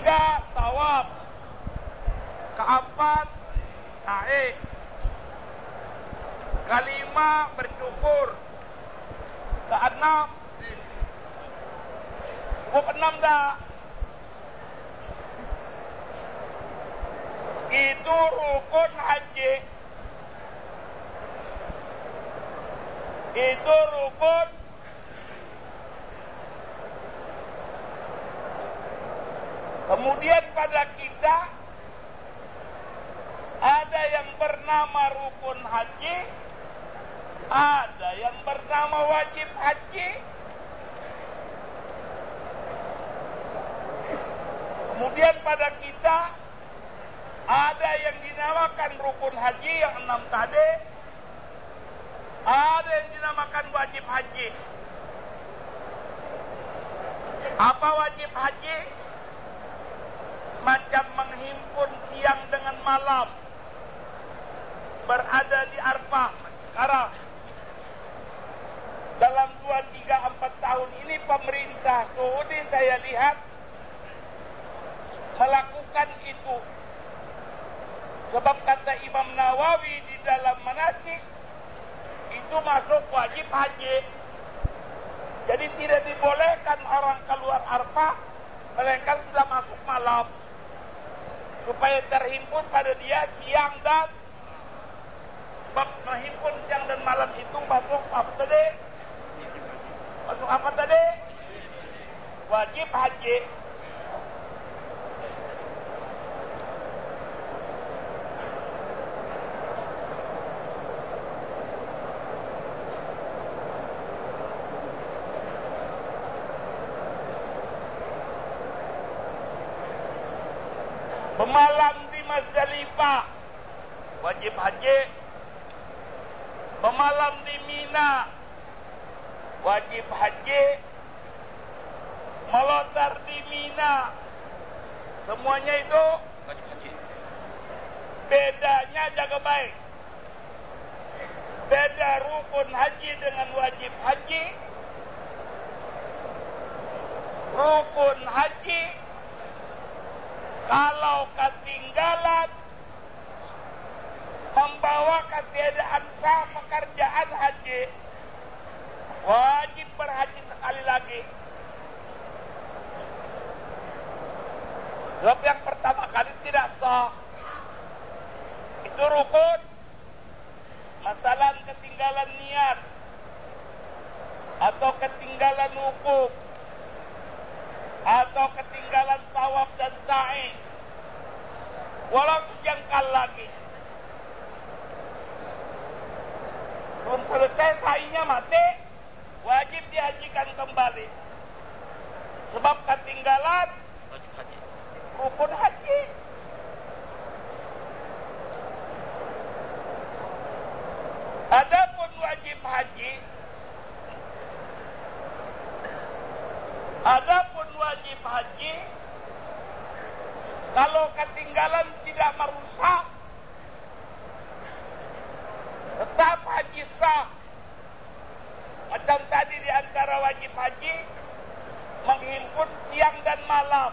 ketiga, tawaf. Keempat, sa'i. Kelima, bersyukur. Keenam, cukup 6 dah. Itu rukun haji. Itu rukun. Kemudian pada kita ada yang bernama rukun haji, ada yang bernama wajib haji. Kemudian pada kita ada yang dinamakan rukun haji yang 6 tadi, ada yang dinamakan wajib haji. Apa wajib haji? Macam menghimpun siang dengan malam, berada di Arafah. Sekarang dalam 2, 3, 4 tahun ini pemerintah Saudi saya lihat melakukan itu. Sebab kata Imam Nawawi di dalam manasik, itu masuk wajib haji. Jadi tidak dibolehkan orang keluar Arafah, melainkan sudah masuk malam. Supaya terhimpun pada dia siang dan sebab menghimpun siang dan malam itu masuk apa tadi? Masuk apa tadi? Wajib haji. Bermalam di Muzdalifah, wajib haji. Bermalam di Mina, wajib haji. Melontar di Mina, semuanya itu wajib haji. Bedanya jaga baik. Beda rukun haji dengan wajib haji. Rukun haji kalau ketinggalan membawa ketiadaan sah pekerjaan haji, wajib berhaji sekali lagi. Sebab yang pertama kali tidak sah. Itu rukun. Masalah ketinggalan niat atau ketinggalan wukuf atau ketinggalan tawaf dan sa'i, walau sejengkal lagi, belum selesai sa'inya mati, wajib dihajikan kembali. Sebab ketinggalan wajib haji, rukun haji. Adapun wajib haji, kalau ketinggalan tidak merusak, tetap haji sah. Macam tadi di antara wajib haji, menghimpun siang dan malam.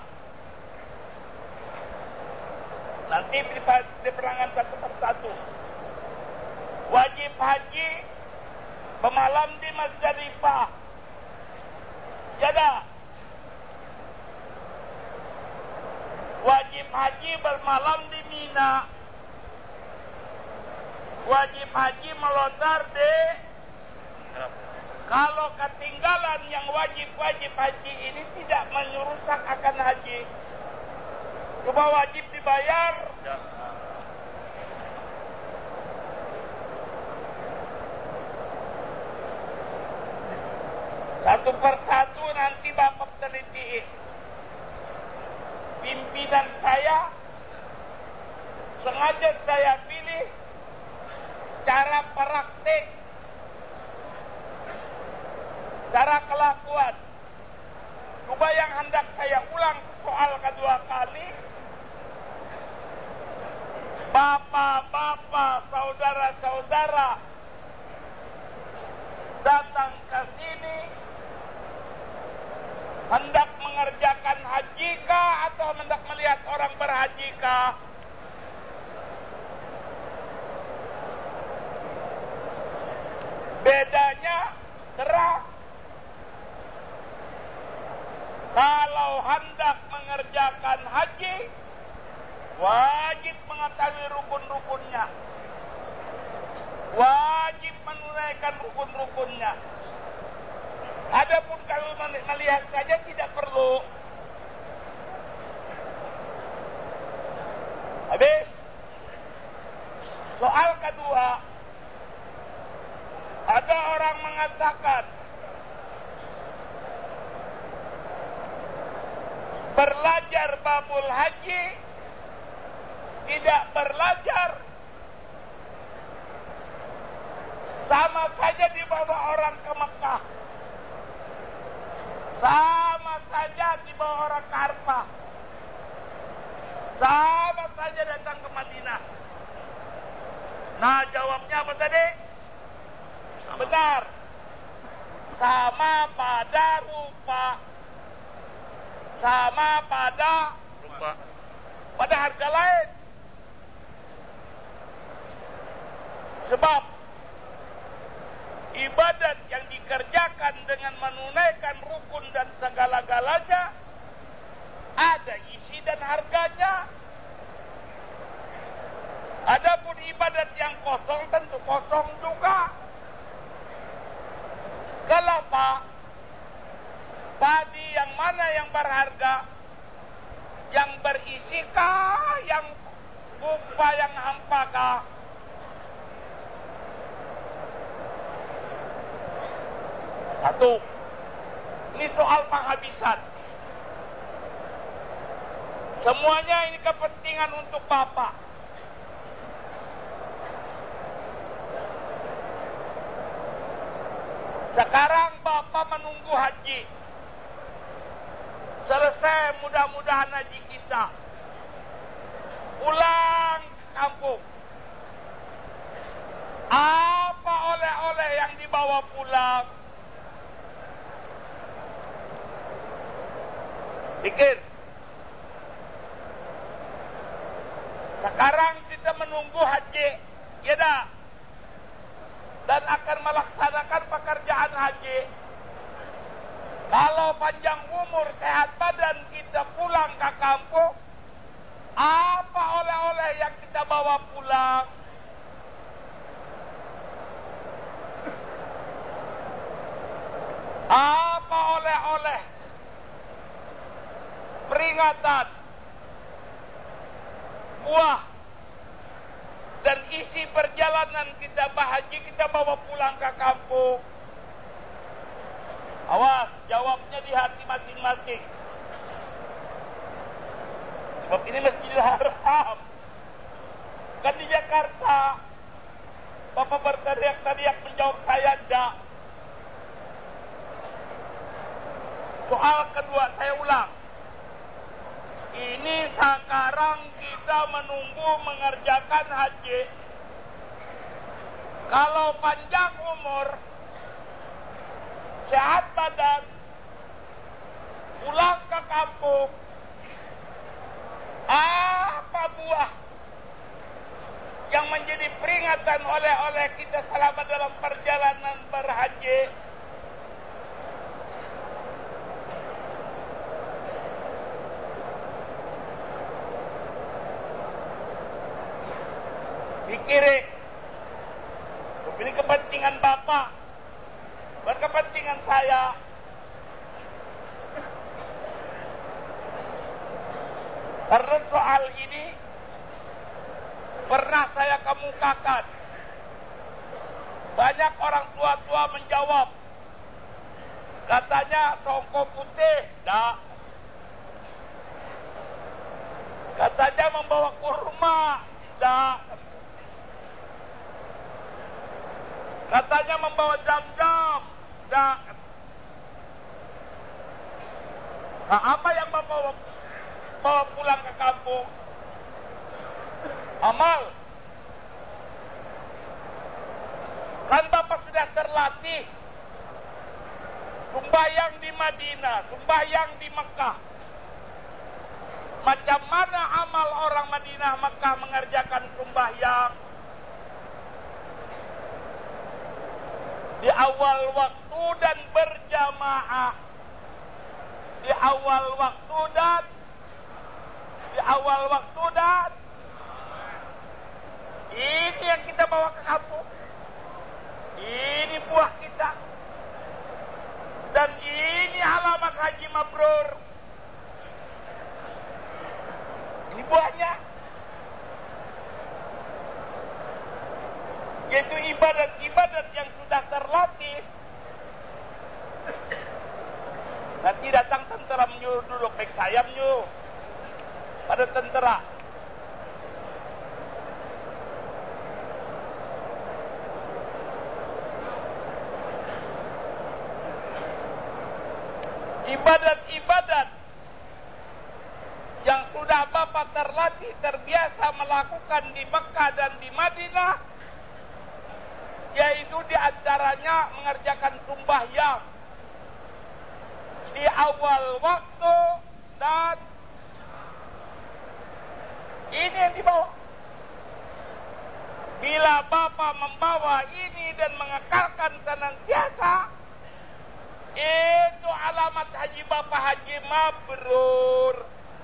Nanti diperangkan satu persatu. Wajib haji bermalam di Muzdalifah. Jada. Wajib haji bermalam di Mina. Wajib haji melontar di kalau ketinggalan yang wajib haji ini tidak menyurusak akan haji. Coba wajib dibayar. Ya. Satu persatu nanti Bapak teliti. Pimpinan saya sengaja saya pilih cara praktik, cara kelakuan. Coba yang hendak saya ulang soal kedua kali, bapak-bapak, saudara-saudara datang ke sini hendak mengerjakan haji kah atau hendak lihat orang berhaji kah? Bedanya terang. Kalau hendak mengerjakan haji, wajib mengetahui rukun-rukunnya. Wajib menunaikan rukun-rukunnya. Adapun kalau melihat saja tidak perlu. Habis. Soal kedua, ada orang mengatakan belajar babul haji tidak belajar sama saja dibawa orang ke Mekah, sama saja dibawa orang ke Arfah, sama saja datang ke Madinah. Nah, jawabnya apa tadi? Benar. Sama pada rupa. Sama pada rupa. Pada harga lain. Sebab ibadat yang dikerjakan dengan menunaikan rukun dan segala-galanya ada isi dan harganya. Adapun ibadat yang kosong tentu kosong juga. Kelapa, padi yang mana yang berharga? Yang berisikah, yang rupa, yang hampakah? Satu, ini soal penghabisan. Semuanya ini kepentingan untuk Bapak. Sekarang Bapak menunggu haji. Selesai mudah-mudahan haji kita. Pulang ke kampung. Apa oleh-oleh yang dibawa pulang? Pikir. Sekarang kita menunggu haji. Ya dah. Dan akan melaksanakan pekerjaan haji. Kalau panjang umur, sehat badan, kita pulang ke kampung, apa oleh-oleh yang kita bawa pulang? Apa oleh-oleh? Peringatan, buah, dan isi perjalanan kita berhaji kita bawa pulang ke kampung. Awas, jawabnya di hati masing-masing. Sebab ini Masjidil Haram. Kan di Jakarta. Bapak berteriak-teriak menjawab saya enggak. Soal kedua saya ulang. Ini sekarang kita menunggu mengerjakan haji. Kalau panjang umur, sehat badan, pulang ke kampung, apa buah yang menjadi peringatan oleh kita selama dalam perjalanan berhaji? Pikirin, ini kepentingan Bapak, berkepentingan saya. Karena soal ini pernah saya kemukakan. Banyak orang tua-tua menjawab, katanya songko putih, dah. Katanya membawa kurma, dah. Katanya membawa jam-jam, dah. Nah, apa yang bawa pulang ke kampung? Amal. Kan Bapak sudah terlatih sembahyang di Madinah, sembahyang di Mekah. Macam mana amal orang Madinah Makkah mengerjakan sembahyang? Di awal waktu dan berjamaah. Di awal waktu dan ini yang kita bawa ke kampung. Ini buah kita. Dan ini alamat haji mabrur. Ini buahnya. Yaitu ibadat-ibadat yang sudah terlatih. Nanti datang tentera menyuruh duduk baik sayapnya pada tentera. Ibadat-ibadat yang sudah Bapak terlatih terbiasa melakukan di Mekah dan di Madinah, yaitu diantaranya mengerjakan sembahyang di awal waktu, dan ini yang dibawa. Bila Bapak membawa ini dan mengekalkan senantiasa, itu alamat haji Bapak haji mabrur.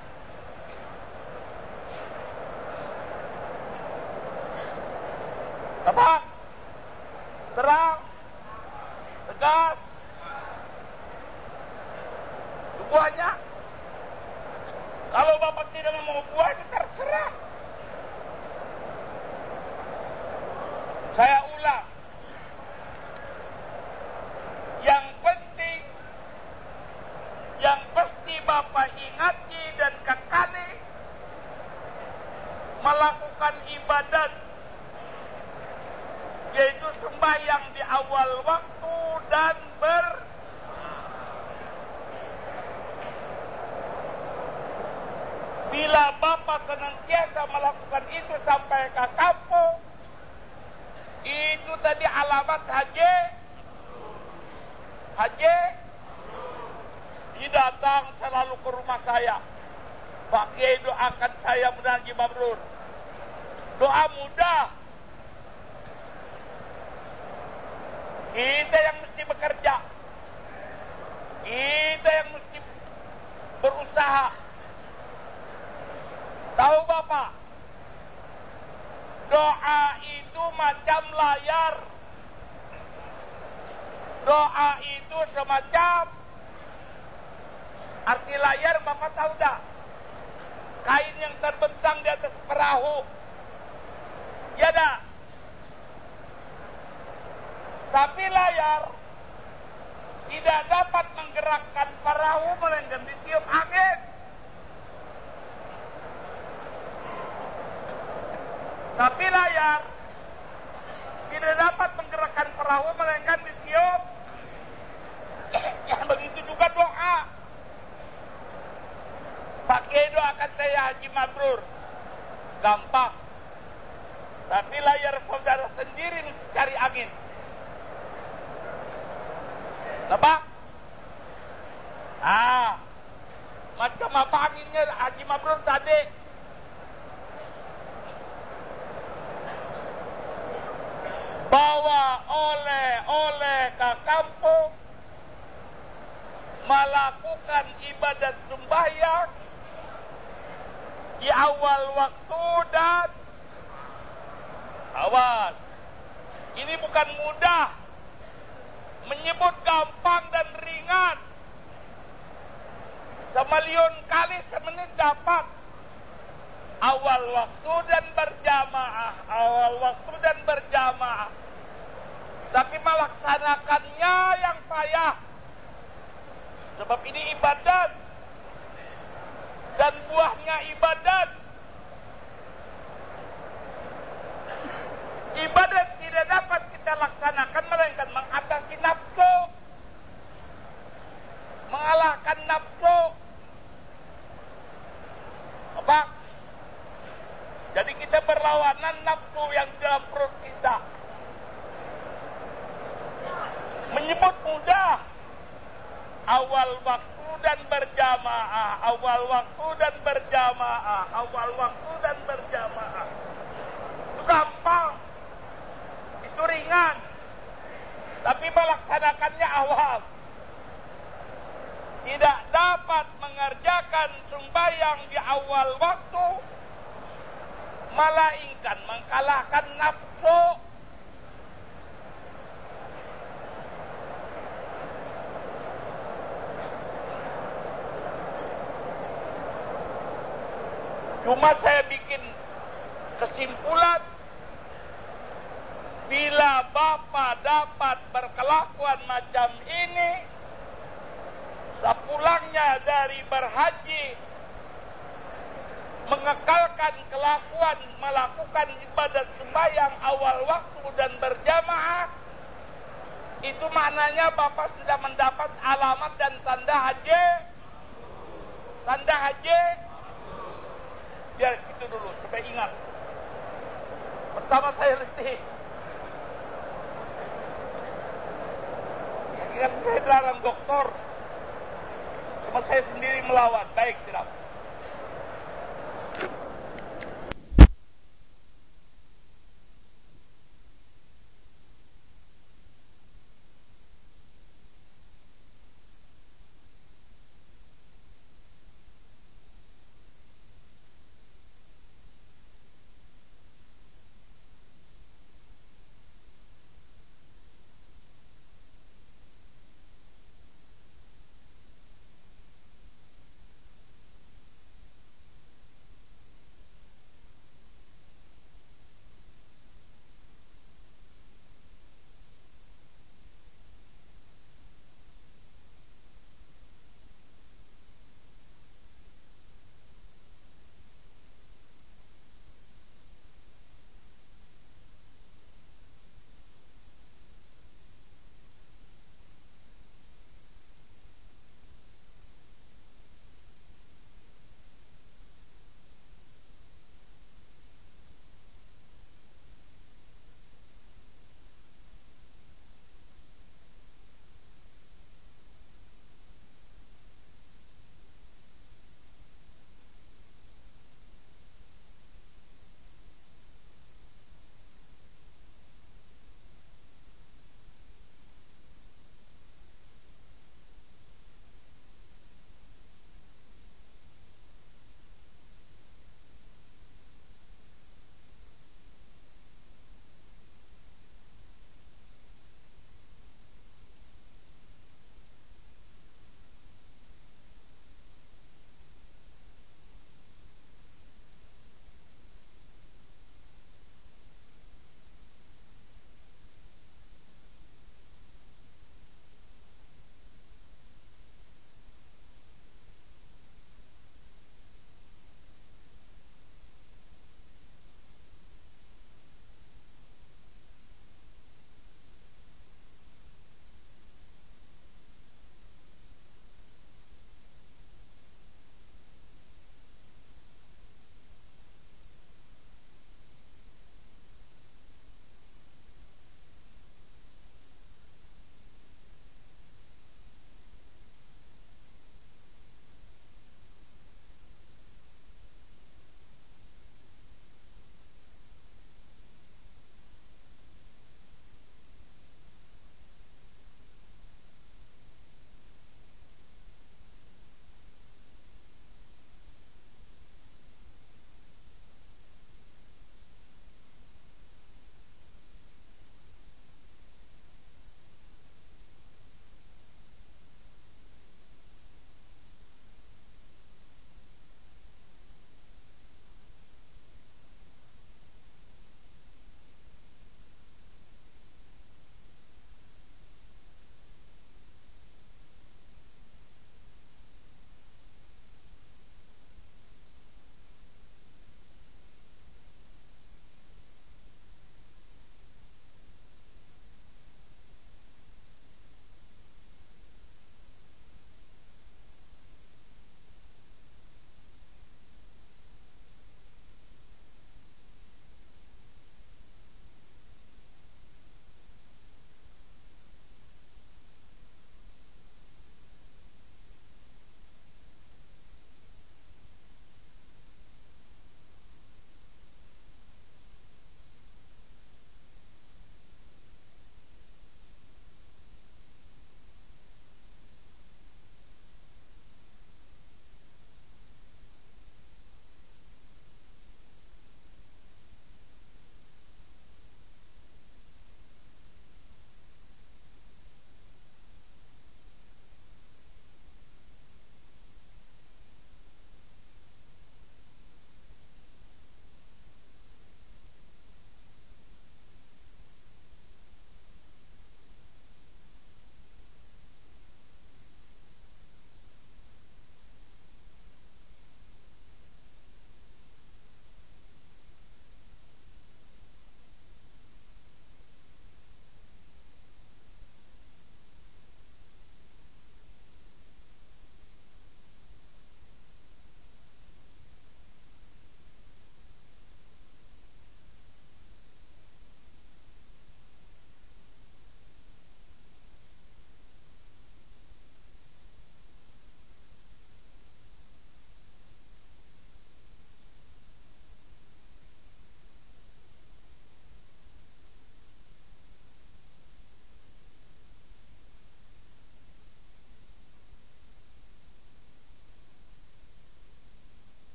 Apa? Terang, tegas, buahnya. Kalau Bapak tidak mau buah, itu terserah. Saya ulang. Yang pasti Bapak ingati dan kekali melakukan ibadat, yaitu sembahyang di awal waktu dan bila Bapak senantiasa melakukan itu sampai ke kampung, itu tadi alamat haji. Dia datang selalu ke rumah saya. Pak Kiai doakan saya mudah haji mabrur. Doa mudah. Kita yang mesti bekerja. Kita yang mesti berusaha. Tahu Bapak, doa itu macam layar. Doa itu semacam, arti layar Bapak tahu dah? Kain yang terbentang di atas perahu. Ya dah. Tapi layar tidak dapat menggerakkan perahu melainkan ditiup angin. Tapi layar tidak dapat menggerakkan perahu melainkan ditiup. Begitu juga doa. Pak Kiai doakan saya haji mabrur. Gampang. Tapi layar saudara sendiri mesti cari angin. Nampak? Macam apa anginnya haji mabrur tadi? Bawa oleh ke kampung, melakukan ibadat sembahyang di awal waktu dan awas. Ini bukan mudah, menyebut gampang dan ringan. Semiliun kali semenit dapat. Awal waktu dan berjamaah. Tapi melaksanakannya yang payah. Sebab ini ibadat. Dan buahnya ibadat. Ibadat tidak dapat kita laksanakan melainkan mengatasi nafsu. Mengalahkan nafsu. Apa? Jadi kita berlawanan nafsu yang dalam perut kita. Menyebut mudah awal waktu dan berjamaah, awal waktu dan berjamaah, awal waktu dan berjamaah. Itu gampang, itu ringan, tapi melaksanakannya awam. Tidak dapat mengerjakan sembahyang di awal waktu, melainkan mengalahkan nafsu. Cuma saya bikin kesimpulan, bila Bapak dapat berkelakuan macam ini, sepulangnya dari berhaji, mengekalkan kelakuan melakukan ibadat sembahyang awal waktu dan berjamaah, itu maknanya Bapak sudah mendapat alamat dan tanda haji. Tanda haji. Biar situ dulu, supaya ingat. Pertama saya letih. Ingat saya dilarang dokter. Cuma saya sendiri melawan. Baik, tidak.